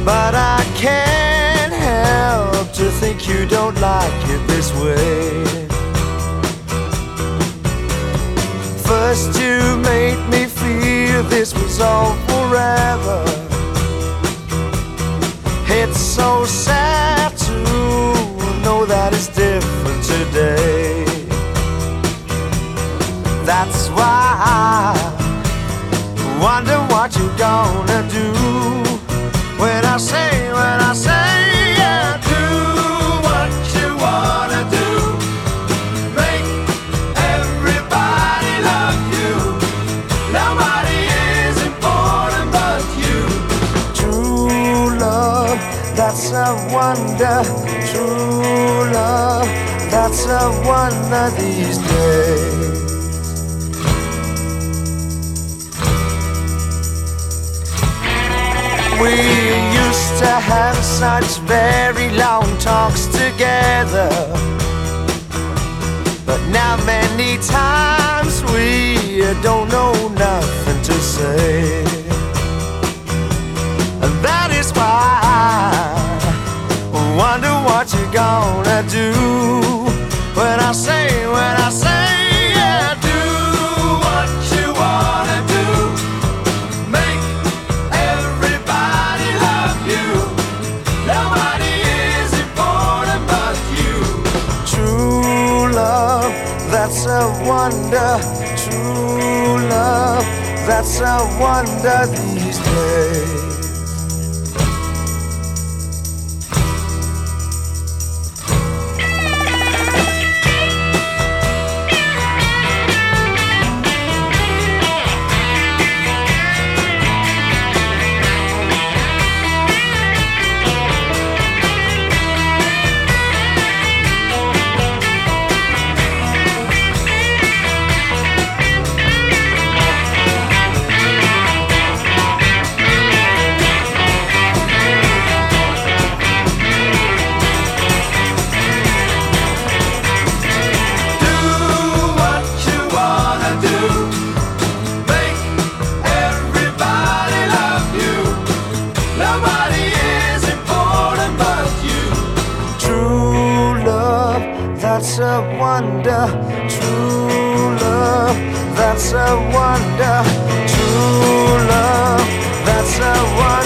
but I can't help to think you don't like it this way. First you made me feel this was all forever. It's so sad to know that it's different today. That's why I wonder what you're gonna do when I say, yeah, do what you wanna do. Make everybody love you. Nobody is important but you. True love, that's a wonder. True love, that's a wonder these days. We used to have such very long talks together, but now many times we don't know nothing to say. And that is why I wonder what you're gonna do when I say, yeah, do what you wanna do. Make everybody love you. Nobody is important but you. True love, that's a wonder. True love, that's a wonder these days. That's a wonder, true love, that's a wonder, true love, that's a wonder.